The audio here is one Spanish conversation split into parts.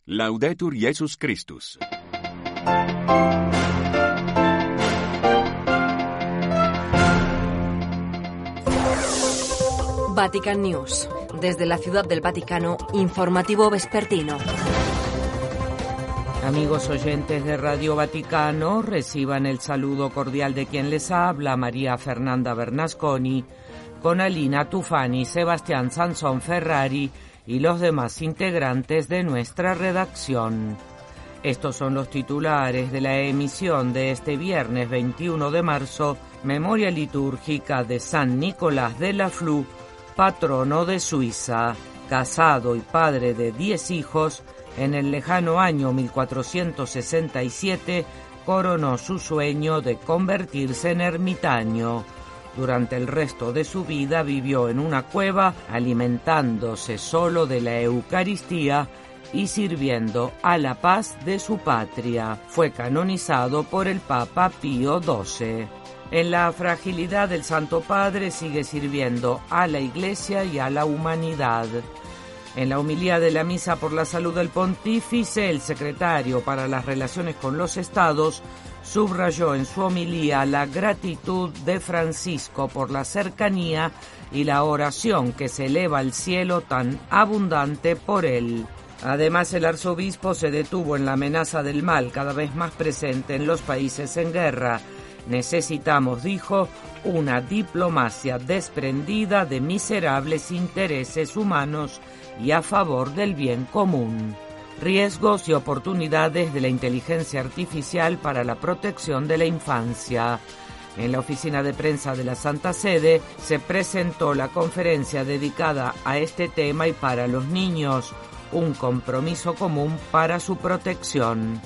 Laudetur Jesus Christus. Vatican News. Desde la Ciudad del Vaticano, informativo vespertino. Amigos oyentes de Radio Vaticano, reciban el saludo cordial de quien les habla, María Fernanda Bernasconi, con Alina Tufani, Sebastián Sansón Ferrari y los demás integrantes de nuestra redacción. Estos son los titulares de la emisión de este viernes 21 de marzo, memoria litúrgica de San Nicolás de la Flu, patrono de Suiza. Casado y padre de 10 hijos, en el lejano año 1467 coronó su sueño de convertirse en ermitaño. Durante el resto de su vida vivió en una cueva, alimentándose solo de la Eucaristía y sirviendo a la paz de su patria. Fue canonizado por el Papa Pío XII. En la fragilidad del Santo Padre sigue sirviendo a la Iglesia y a la humanidad. En la homilía de la Misa por la Salud del Pontífice, el secretario para las Relaciones con los Estados subrayó en su homilía la gratitud de Francisco por la cercanía y la oración que se eleva al cielo tan abundante por él. Además, el arzobispo se detuvo en la amenaza del mal cada vez más presente en los países en guerra. Necesitamos, dijo, una diplomacia desprendida de miserables intereses humanos y a favor del bien común. Riesgos y oportunidades de la inteligencia artificial para la protección de la infancia. En la oficina de prensa de la Santa Sede se presentó la conferencia dedicada a este tema y para los niños, un compromiso común para su protección.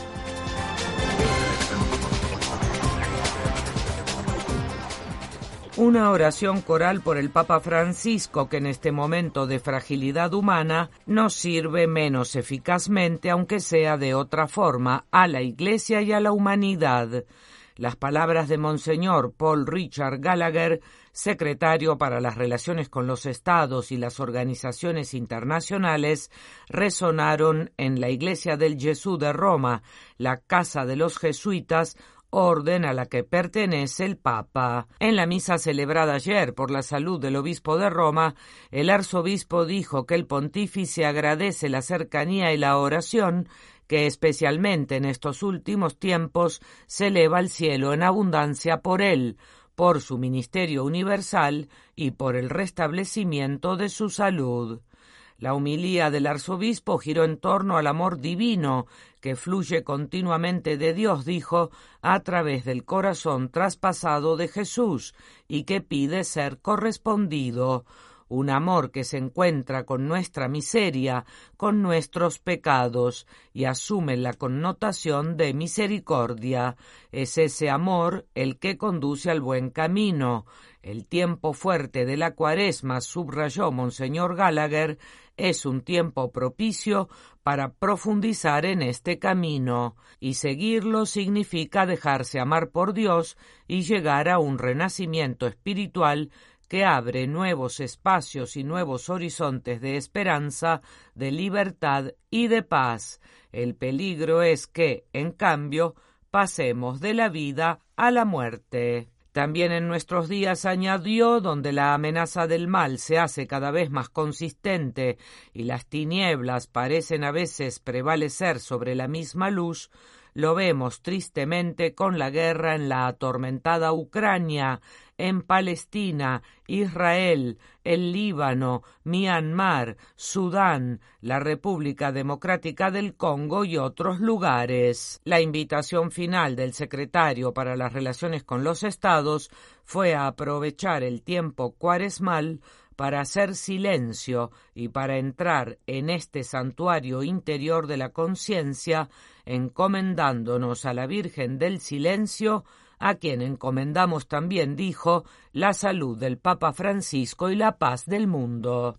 Una oración coral por el Papa Francisco que en este momento de fragilidad humana nos sirve menos eficazmente, aunque sea de otra forma, a la Iglesia y a la humanidad. Las palabras de Monseñor Paul Richard Gallagher, secretario para las Relaciones con los Estados y las organizaciones internacionales, resonaron en la Iglesia del Gesù de Roma, la casa de los jesuitas, orden a la que pertenece el Papa. En la misa celebrada ayer por la salud del obispo de Roma, el arzobispo dijo que el pontífice agradece la cercanía y la oración que especialmente en estos últimos tiempos se eleva al cielo en abundancia por él, por su ministerio universal y por el restablecimiento de su salud. La homilía del arzobispo giró en torno al amor divino que fluye continuamente de Dios, dijo, a través del corazón traspasado de Jesús y que pide ser correspondido. Un amor que se encuentra con nuestra miseria, con nuestros pecados y asume la connotación de misericordia. Es ese amor el que conduce al buen camino. El tiempo fuerte de la Cuaresma, subrayó Monseñor Gallagher, es un tiempo propicio para profundizar en este camino, y seguirlo significa dejarse amar por Dios y llegar a un renacimiento espiritual que abre nuevos espacios y nuevos horizontes de esperanza, de libertad y de paz. El peligro es que, en cambio, pasemos de la vida a la muerte. También en nuestros días, añadió, donde la amenaza del mal se hace cada vez más consistente y las tinieblas parecen a veces prevalecer sobre la misma luz, lo vemos tristemente con la guerra en la atormentada Ucrania, en Palestina, Israel, el Líbano, Myanmar, Sudán, la República Democrática del Congo y otros lugares. La invitación final del secretario para las Relaciones con los Estados fue a aprovechar el tiempo cuaresmal para hacer silencio y para entrar en este santuario interior de la conciencia, encomendándonos a la Virgen del Silencio, a quien encomendamos también, dijo, la salud del Papa Francisco y la paz del mundo.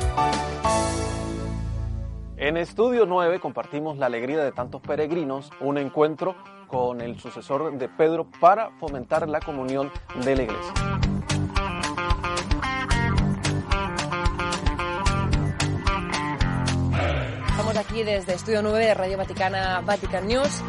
En Estudio 9 compartimos la alegría de tantos peregrinos, un encuentro con el sucesor de Pedro para fomentar la comunión de la Iglesia. Estamos aquí aquí desde Estudio 9 de Radio Vaticana, Vatican News.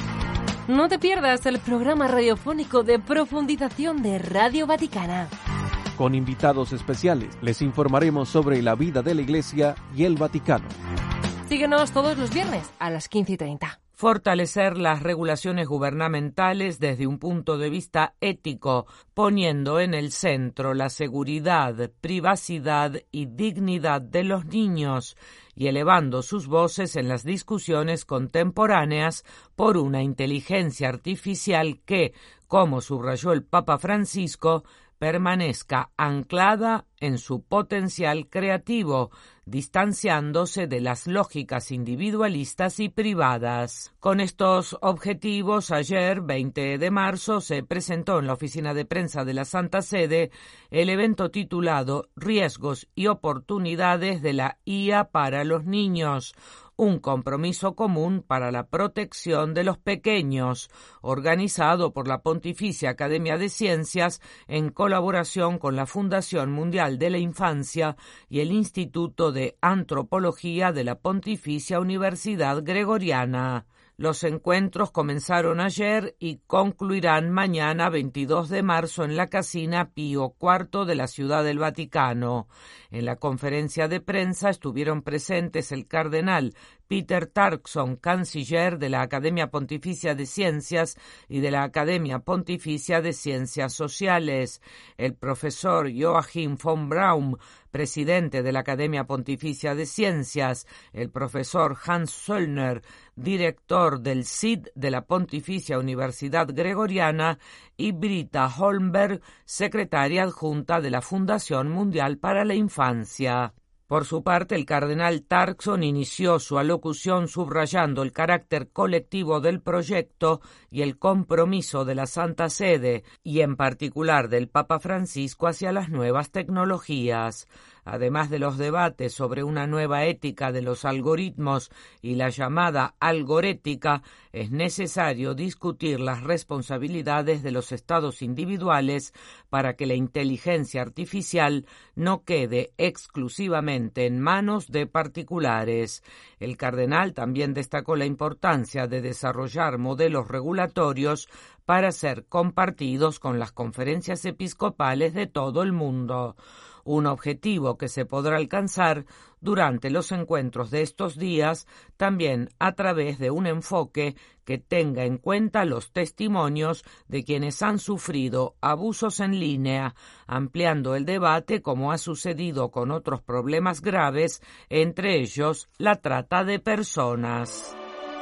No te pierdas el programa radiofónico de profundización de Radio Vaticana. Con invitados especiales les informaremos sobre la vida de la Iglesia y el Vaticano. Síguenos todos los viernes a las 15:30. Fortalecer las regulaciones gubernamentales desde un punto de vista ético, poniendo en el centro la seguridad, privacidad y dignidad de los niños y elevando sus voces en las discusiones contemporáneas por una inteligencia artificial que, como subrayó el Papa Francisco, permanezca anclada en su potencial creativo, distanciándose de las lógicas individualistas y privadas. Con estos objetivos, ayer, 20 de marzo, se presentó en la oficina de prensa de la Santa Sede el evento titulado Riesgos y oportunidades de la IA para los niños, un compromiso común para la protección de los pequeños, organizado por la Pontificia Academia de Ciencias en colaboración con la Fundación Mundial de la Infancia y el Instituto de Antropología de la Pontificia Universidad Gregoriana. Los encuentros comenzaron ayer y concluirán mañana 22 de marzo en la Casina Pío IV de la Ciudad del Vaticano. En la conferencia de prensa estuvieron presentes el cardenal Peter Turkson, canciller de la Academia Pontificia de Ciencias y de la Academia Pontificia de Ciencias Sociales, el profesor Joachim von Braun, presidente de la Academia Pontificia de Ciencias, el profesor Hans Söllner, director del CID de la Pontificia Universidad Gregoriana, y Britta Holmberg, secretaria adjunta de la Fundación Mundial para la Infancia. Por su parte, el cardenal Turkson inició su alocución subrayando el carácter colectivo del proyecto y el compromiso de la Santa Sede, y en particular del Papa Francisco hacia las nuevas tecnologías. Además de los debates sobre una nueva ética de los algoritmos y la llamada algorética, es necesario discutir las responsabilidades de los estados individuales para que la inteligencia artificial no quede exclusivamente en manos de particulares. El cardenal también destacó la importancia de desarrollar modelos regulatorios para ser compartidos con las conferencias episcopales de todo el mundo. Un objetivo que se podrá alcanzar durante los encuentros de estos días, también a través de un enfoque que tenga en cuenta los testimonios de quienes han sufrido abusos en línea, ampliando el debate como ha sucedido con otros problemas graves, entre ellos la trata de personas.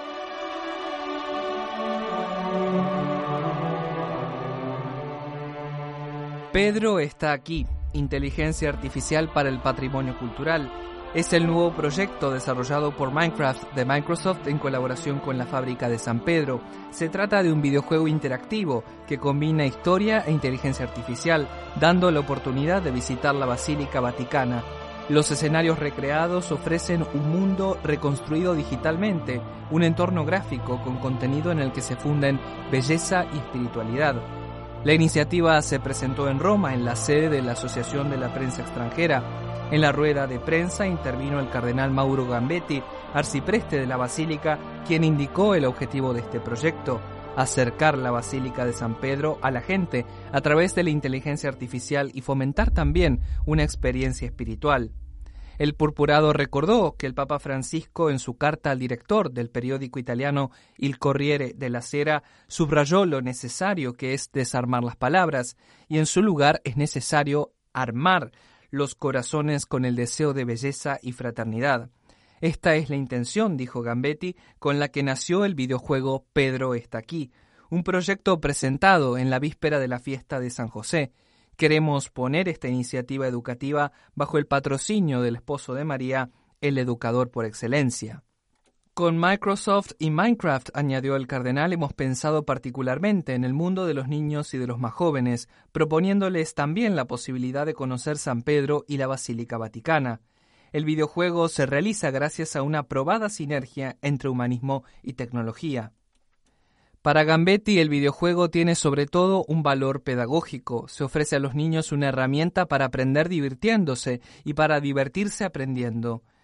Pedro está aquí. Inteligencia Artificial para el Patrimonio Cultural. Es el nuevo proyecto desarrollado por Minecraft de Microsoft en colaboración con la Fábrica de San Pedro. Se trata de un videojuego interactivo que combina historia e inteligencia artificial, dando la oportunidad de visitar la Basílica Vaticana. Los escenarios recreados ofrecen un mundo reconstruido digitalmente, un entorno gráfico con contenido en el que se funden belleza y espiritualidad. La iniciativa se presentó en Roma, en la sede de la Asociación de la Prensa Extranjera. En la rueda de prensa intervino el cardenal Mauro Gambetti, arcipreste de la Basílica, quien indicó el objetivo de este proyecto: acercar la Basílica de San Pedro a la gente a través de la inteligencia artificial y fomentar también una experiencia espiritual. El purpurado recordó que el Papa Francisco, en su carta al director del periódico italiano Il Corriere della Sera, subrayó lo necesario que es desarmar las palabras, y en su lugar es necesario armar los corazones con el deseo de belleza y fraternidad. Esta es la intención, dijo Gambetti, con la que nació el videojuego Pedro está aquí, un proyecto presentado en la víspera de la fiesta de San José. Queremos poner esta iniciativa educativa bajo el patrocinio del esposo de María, el educador por excelencia. Con Microsoft y Minecraft, añadió el cardenal, hemos pensado particularmente en el mundo de los niños y de los más jóvenes, proponiéndoles también la posibilidad de conocer San Pedro y la Basílica Vaticana. El videojuego se realiza gracias a una probada sinergia entre humanismo y tecnología. Para Gambetti, el videojuego tiene sobre todo un valor pedagógico. Se ofrece a los niños una herramienta para aprender divirtiéndose y para divertirse aprendiendo.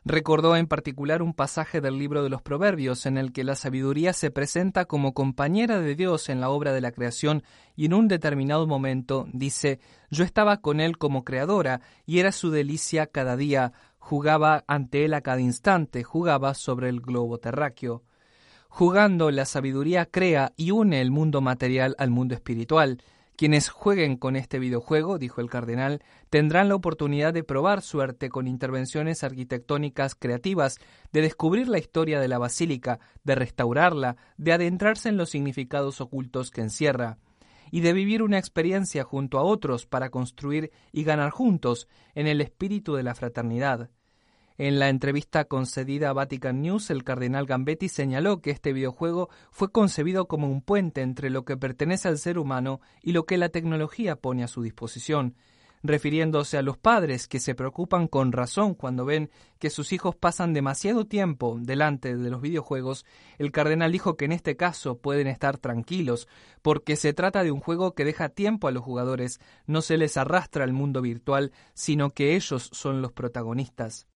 Recordó en particular un pasaje del libro de los Proverbios en el que la sabiduría se presenta como compañera de Dios en la obra de la creación y en un determinado momento dice: «Yo estaba con él como creadora y era su delicia cada día, jugaba ante él a cada instante, jugaba sobre el globo terráqueo». Jugando, la sabiduría crea y une el mundo material al mundo espiritual. Quienes jueguen con este videojuego, dijo el cardenal, tendrán la oportunidad de probar suerte con intervenciones arquitectónicas creativas, de descubrir la historia de la basílica, de restaurarla, de adentrarse en los significados ocultos que encierra, y de vivir una experiencia junto a otros para construir y ganar juntos en el espíritu de la fraternidad. En la entrevista concedida a Vatican News, el cardenal Gambetti señaló que este videojuego fue concebido como un puente entre lo que pertenece al ser humano y lo que la tecnología pone a su disposición. Refiriéndose a los padres que se preocupan con razón cuando ven que sus hijos pasan demasiado tiempo delante de los videojuegos, el cardenal dijo que en este caso pueden estar tranquilos, porque se trata de un juego que deja tiempo a los jugadores, no se les arrastra al mundo virtual, sino que ellos son los protagonistas.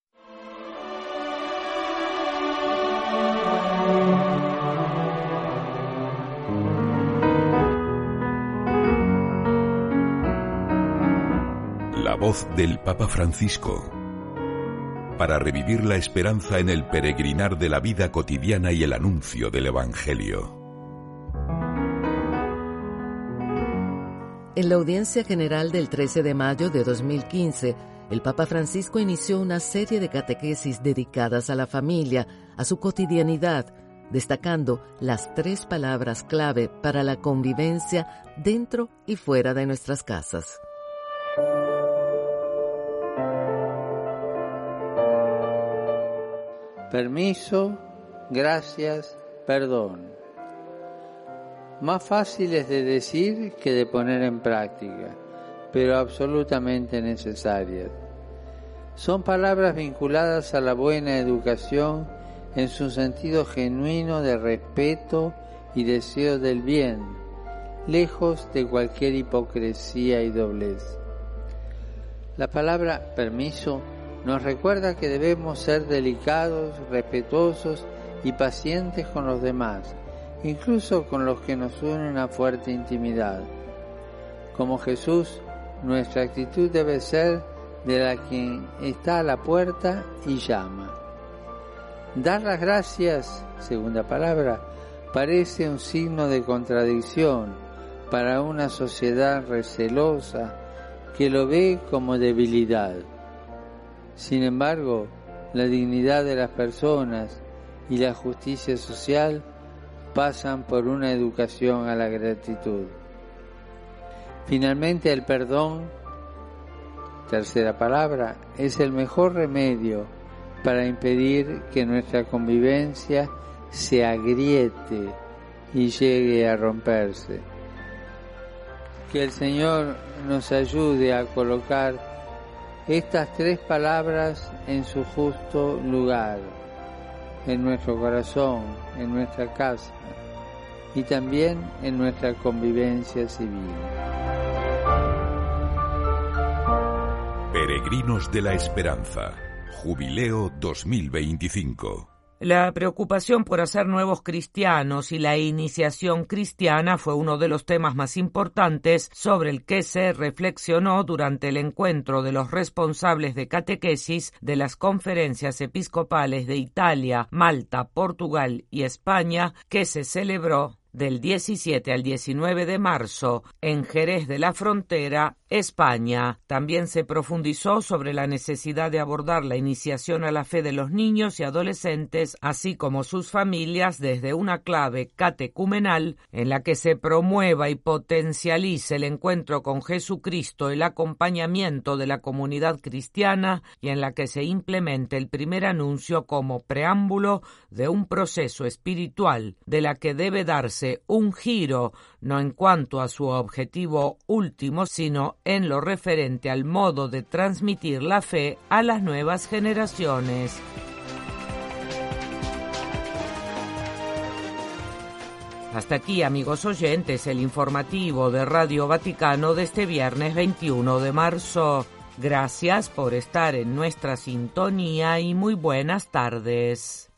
La voz del Papa Francisco, para revivir la esperanza en el peregrinar de la vida cotidiana y el anuncio del Evangelio. En la audiencia general del 13 de mayo de 2015, el Papa Francisco inició una serie de catequesis dedicadas a la familia, a su cotidianidad, destacando las 3 palabras clave para la convivencia dentro y fuera de nuestras casas. Permiso, gracias, perdón. Más fáciles de decir que de poner en práctica, pero absolutamente necesarias. Son palabras vinculadas a la buena educación en su sentido genuino de respeto y deseo del bien, lejos de cualquier hipocresía y doblez. La palabra permiso nos recuerda que debemos ser delicados, respetuosos y pacientes con los demás, incluso con los que nos unen una fuerte intimidad. Como Jesús, nuestra actitud debe ser de la que está a la puerta y llama. Dar las gracias, segunda palabra, parece un signo de contradicción para una sociedad recelosa que lo ve como debilidad. Sin embargo, la dignidad de las personas y la justicia social pasan por una educación a la gratitud. Finalmente, el perdón, tercera palabra, es el mejor remedio para impedir que nuestra convivencia se agriete y llegue a romperse. Que el Señor nos ayude a colocar estas 3 palabras en su justo lugar, en nuestro corazón, en nuestra casa y también en nuestra convivencia civil. Peregrinos de la Esperanza, Jubileo 2025. La preocupación por hacer nuevos cristianos y la iniciación cristiana fue uno de los temas más importantes sobre el que se reflexionó durante el encuentro de los responsables de catequesis de las conferencias episcopales de Italia, Malta, Portugal y España, que se celebró del 17 al 19 de marzo en Jerez de la Frontera, España. También se profundizó sobre la necesidad de abordar la iniciación a la fe de los niños y adolescentes, así como sus familias, desde una clave catecumenal en la que se promueva y potencialice el encuentro con Jesucristo, el acompañamiento de la comunidad cristiana y en la que se implemente el primer anuncio como preámbulo de un proceso espiritual de la que debe darse un giro, no en cuanto a su objetivo último, sino en lo referente al modo de transmitir la fe a las nuevas generaciones. Hasta aquí, amigos oyentes, el informativo de Radio Vaticano de este viernes 21 de marzo. Gracias por estar en nuestra sintonía y muy buenas tardes.